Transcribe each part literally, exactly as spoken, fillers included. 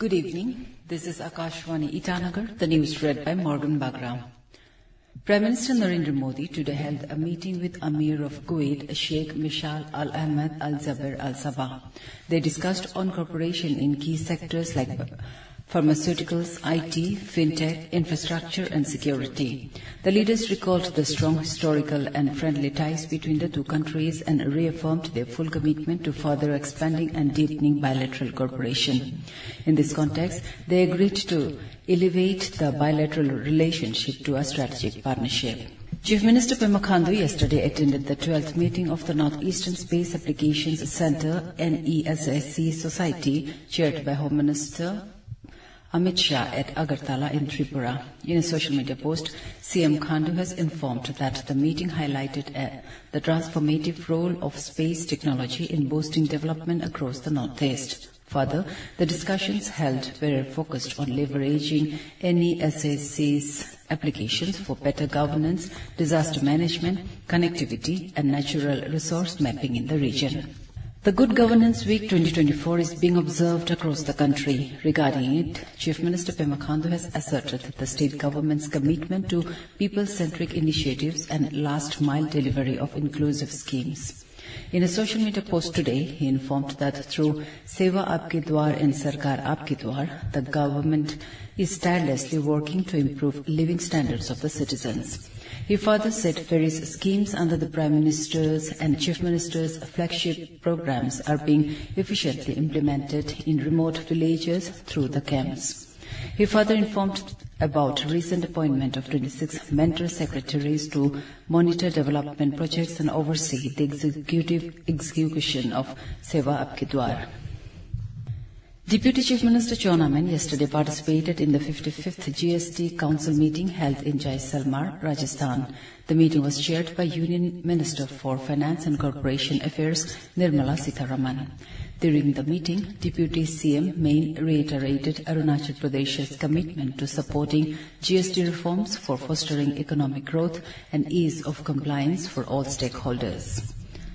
Good evening. This is Akashvani Itanagar, the news read by Morgan Bagram. Prime Minister Narendra Modi today held a meeting with Amir of Kuwait, Sheikh Mishal Al Ahmed Al Jaber Al Sabah. They discussed on cooperation in key sectors like pharmaceuticals, I T, fintech, infrastructure and security. The leaders recalled the strong historical and friendly ties between the two countries and reaffirmed their full commitment to further expanding and deepening bilateral cooperation. In this context, they agreed to elevate the bilateral relationship to a strategic partnership. Chief Minister Pema Khandu yesterday attended the twelfth meeting of the Northeastern Space Applications Centre N E S S C Society, chaired by Home Minister Amit Shah at Agartala in Tripura. In a social media post, C M Khandu has informed that the meeting highlighted uh, the transformative role of space technology in boosting development across the Northeast. Further, the discussions held were focused on leveraging N E S S C's applications for better governance, disaster management, connectivity and natural resource mapping in the region. The Good Governance Week twenty twenty-four is being observed across the country. Regarding it, Chief Minister Pema Khandu has asserted the state government's commitment to people-centric initiatives and last-mile delivery of inclusive schemes. In a social media post today, he informed that through Seva Aapke Dwar and Sarkar Aapke Dwar, the government is tirelessly working to improve living standards of the citizens. He further said various schemes under the Prime Minister's and Chief Minister's flagship programs are being efficiently implemented in remote villages through the camps. He further informed about recent appointment of twenty-six mentor secretaries to monitor development projects and oversee the executive execution of Seva Aapke Dwar. Deputy Chief Minister Chona Main yesterday participated in the fifty-fifth G S T Council meeting held in Jaisalmer, Rajasthan. The meeting was chaired by Union Minister for Finance and Corporation Affairs, Nirmala Sitharaman. During the meeting, Deputy C M Main reiterated Arunachal Pradesh's commitment to supporting G S T reforms for fostering economic growth and ease of compliance for all stakeholders.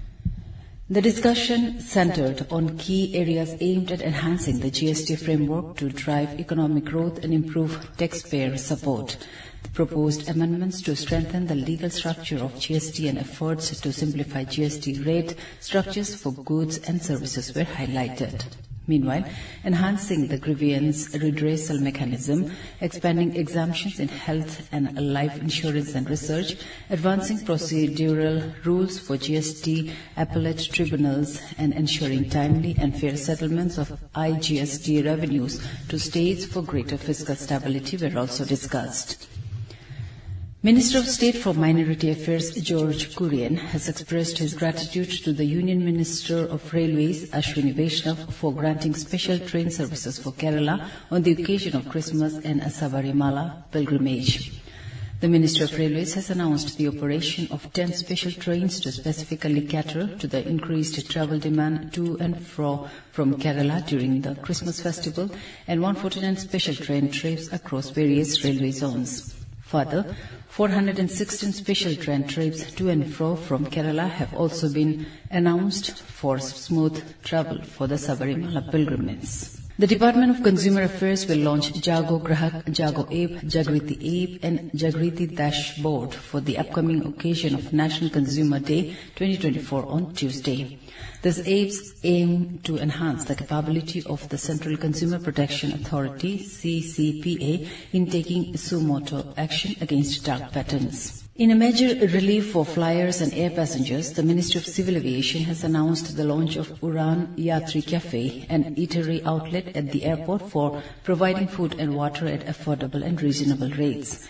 The discussion centered on key areas aimed at enhancing the G S T framework to drive economic growth and improve taxpayer support. The proposed amendments to strengthen the legal structure of G S T and efforts to simplify G S T rate structures for goods and services were highlighted. Meanwhile, enhancing the grievance redressal mechanism, expanding exemptions in health and life insurance and research, advancing procedural rules for G S T appellate tribunals, and ensuring timely and fair settlements of I G S T revenues to states for greater fiscal stability were also discussed. Minister of State for Minority Affairs George Kurian has expressed his gratitude to the Union Minister of Railways Ashwini Vaishnav for granting special train services for Kerala on the occasion of Christmas and Sabarimala pilgrimage. The Minister of Railways has announced the operation of ten special trains to specifically cater to the increased travel demand to and fro from Kerala during the Christmas festival and one hundred forty-nine special train trips across various railway zones. Further, four hundred sixteen special train trips to and fro from Kerala have also been announced for smooth travel for the Sabarimala pilgrimages. The Department of Consumer Affairs will launch Jago Grahak, Jago App, Jagriti App and Jagriti Dashboard for the upcoming occasion of National Consumer Day twenty twenty-four on Tuesday. These apps aim to enhance the capability of the Central Consumer Protection Authority C C P A in taking suo action against dark patterns. In a major relief for flyers and air passengers, the Ministry of Civil Aviation has announced the launch of Uran Yatri Cafe, an eatery outlet at the airport for providing food and water at affordable and reasonable rates.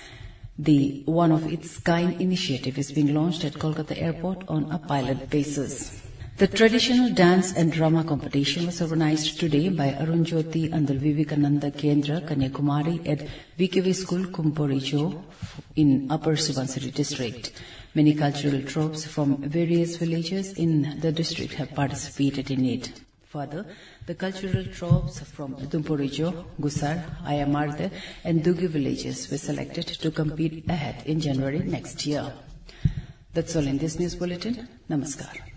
The one-of-its-kind initiative is being launched at Kolkata Airport on a pilot basis. The traditional dance and drama competition was organized today by Arun Jyoti under Vivekananda Kendra, Kanyakumari at V K V School, Kumporijo in Upper Subansiri district. Many cultural troupes from various villages in the district have participated in it. Further, the cultural troupes from Dumporijo, Gusar, Ayamarde and Dugi villages were selected to compete ahead in January next year. That's all in this news bulletin. Namaskar.